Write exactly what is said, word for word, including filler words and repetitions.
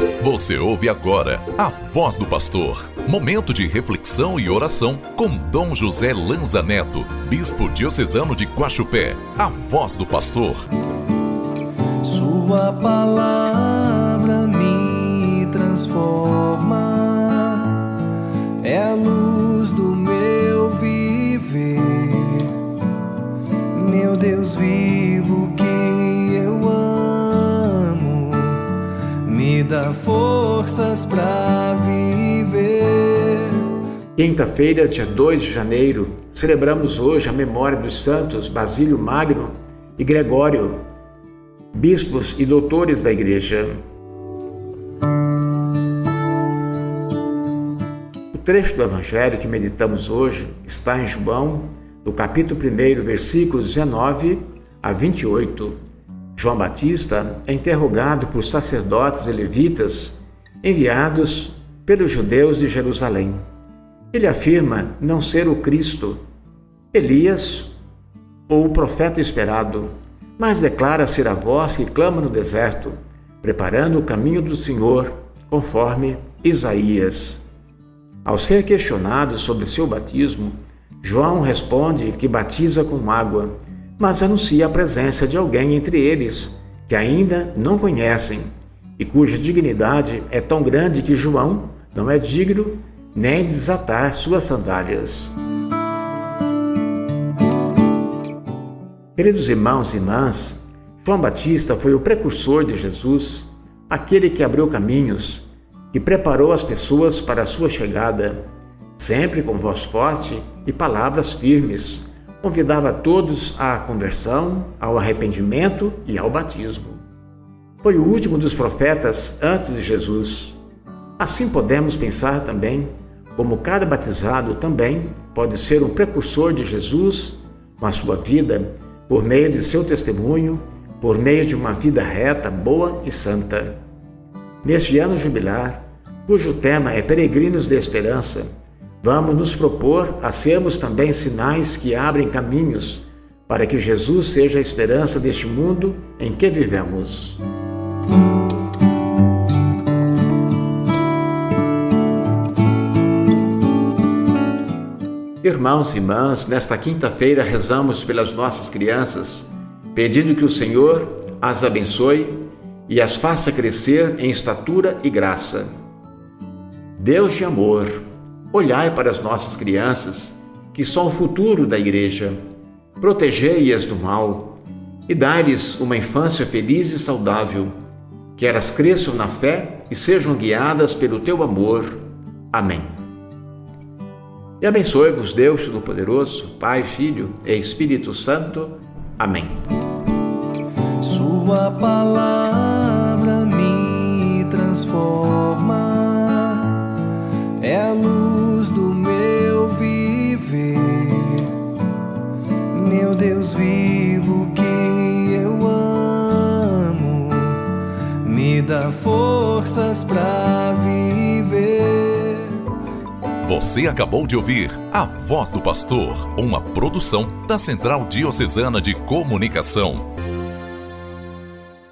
Você ouve agora a Voz do Pastor. Momento de reflexão e oração com Dom José Lanza Neto, Bispo Diocesano de Guaxupé. A Voz do Pastor. Sua palavra me transforma, é a luz do meu viver. Meu Deus vivo que eu amo, me dá forças para viver. Quinta-feira, dia dois de janeiro, celebramos hoje a memória dos santos Basílio Magno e Gregório, bispos e doutores da Igreja. O trecho do Evangelho que meditamos hoje está em João, no capítulo primeiro, versículos dezenove a vinte e oito. João Batista é interrogado por sacerdotes e levitas enviados pelos judeus de Jerusalém. Ele afirma não ser o Cristo, Elias ou o profeta esperado, mas declara ser a voz que clama no deserto, preparando o caminho do Senhor, conforme Isaías. Ao ser questionado sobre seu batismo, João responde que batiza com água, mas anuncia a presença de alguém entre eles, que ainda não conhecem, e cuja dignidade é tão grande que João não é digno nem de desatar suas sandálias. Queridos irmãos e irmãs, João Batista foi o precursor de Jesus, aquele que abriu caminhos, que preparou as pessoas para a sua chegada, sempre com voz forte e palavras firmes. Convidava todos à conversão, ao arrependimento e ao batismo. Foi o último dos profetas antes de Jesus. Assim podemos pensar também como cada batizado também pode ser um precursor de Jesus com a sua vida, por meio de seu testemunho, por meio de uma vida reta, boa e santa. Neste ano jubilar, cujo tema é Peregrinos de Esperança, vamos nos propor a sermos também sinais que abrem caminhos para que Jesus seja a esperança deste mundo em que vivemos. Irmãos e irmãs, nesta quinta-feira rezamos pelas nossas crianças, pedindo que o Senhor as abençoe e as faça crescer em estatura e graça. Deus de amor, olhai para as nossas crianças, que são o futuro da Igreja, protegei-as do mal e dai-lhes uma infância feliz e saudável, que elas cresçam na fé e sejam guiadas pelo teu amor. Amém. E abençoe-vos Deus Todo-Poderoso, Pai, Filho e Espírito Santo. Amém. Sua palavra me transforma, é a luz do meu viver. Meu Deus vivo que eu amo, me dá forças para viver. Você acabou de ouvir A Voz do Pastor, uma produção da Central Diocesana de Comunicação.